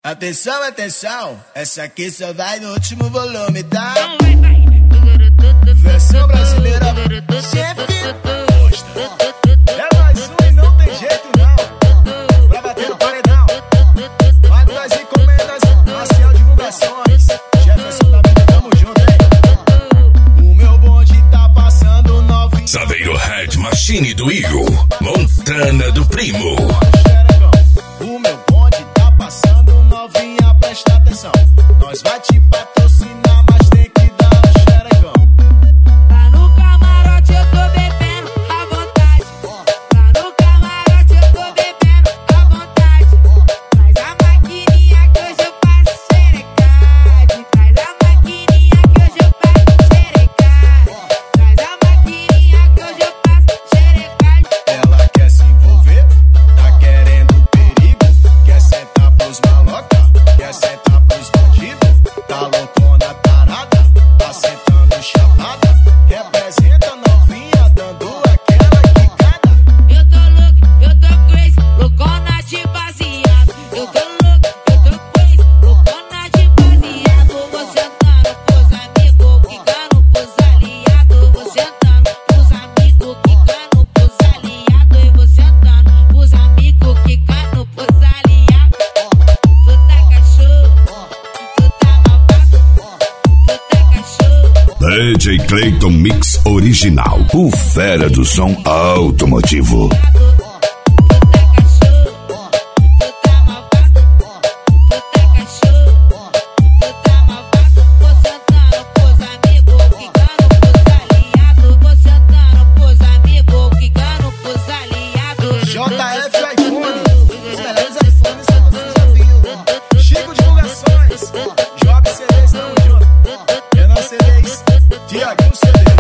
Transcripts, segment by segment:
Atenção, atenção, essa aqui só vai no último volume, tá? Versão brasileira, chefe. É mais um e não tem jeito não. Pra bater no paredão, manda das encomendas, Marcial Divulgações. Jefferson da vida, tamo junto, hein? O meu bonde tá passando novinho. Saveiro Head Machine do Igor, Montana do Primo. O meu bonde tá passando novinha, presta atenção. Nós vai te patrocinar, mas tem que dar um xerecão. Lá no camarote eu tô bebendo à vontade. Lá no camarote eu tô bebendo à vontade. Traz a maquininha que hoje eu faço xerecade. Traz a maquininha que hoje eu faço xerecade. Traz a maquininha que hoje eu faço xerecade. Ela quer se envolver, tá querendo perigo. Quer sentar pros maloca, quer sentar pros bandidos. Tá loucona tarada, tá sentando chapada. Representa novinha, dando aquela quicada. Eu tô louco, eu tô crazy, loucona de baseado. Eu tô louco, eu tô crazy, loucona de baseado. Vou sentando pros amigos, quicando pros aliados. Vou sentando pros amigos, quicando pros aliados. Eu vou sentando pros amigos, quicando pros aliados. Tu tá cachorro, tu tá malvado, tu tá cachorro. DJ Clayton Mix Original, o fera do som automotivo. JF iPhone, os melhores iPhones que você já viu. Chico Divulgações, Job CDs, tamo junto. Renan CDs, Tiaguinho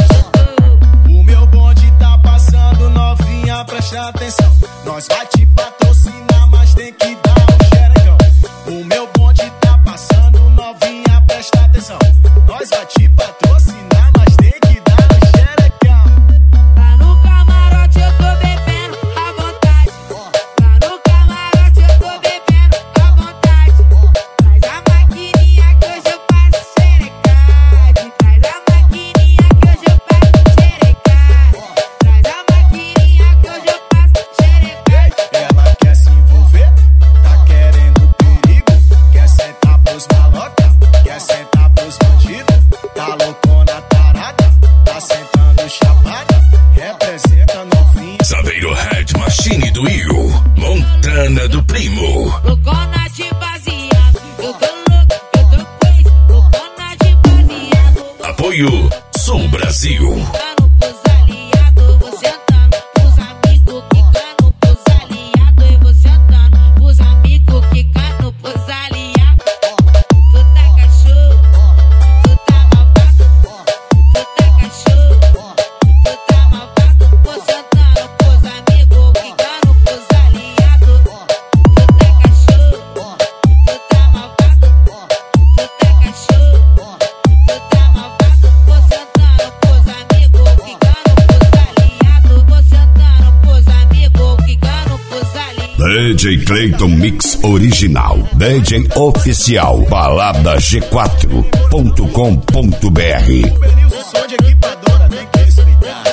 CDs. O meu bonde tá passando novinha, presta atenção. Nós vai te patrocinar, mas tem que dar um xerecão. O meu bonde tá passando novinha, presta atenção. Nós vai te patrocinar, mas tem que dar um xerecão. Lá no camarote eu tô bebendo à vontade. Lá no camarote eu tô bebendo à vontade. Traz a maquininha que hoje eu faço xerecade. Traz a maquininha que hoje eu faço xerecade. Traz a maquininha que hoje eu faço xerecade. Ela quer se envolver, tá querendo perigo. Quer sentar pros maloca, quer sentar pros bandidos. Tá loucona tarada, tá sentando chapada. Representa novinha. Saveiro Head Machine do Igor, Montana do Primo. Loucona de baseado. Eu tô louco, eu tô crazy, loucona de baseado. Apoio Sul Brasil. Quicando pros aliados, vou sentando pros amigos, quicando pros aliados. Eu vou sentando pros amigos, quicando pros aliados. Tu tá cachorro, tu tá malvado, tu tá cachorro, tu tá malvado. Vou sentando pros amigos, quicando pros aliados. Tu tá cachorro, tu tá malvado, tu tá cachorro, tu tá malvado. Vou sentando pros amigos, quicando pros aliados. Vou sentando pros amigos, quicando pros aliados. DJ Clayton Mix Original, DJ Oficial, balada-g4.com.br. Benilson, som de equipadora, tem que respeitar.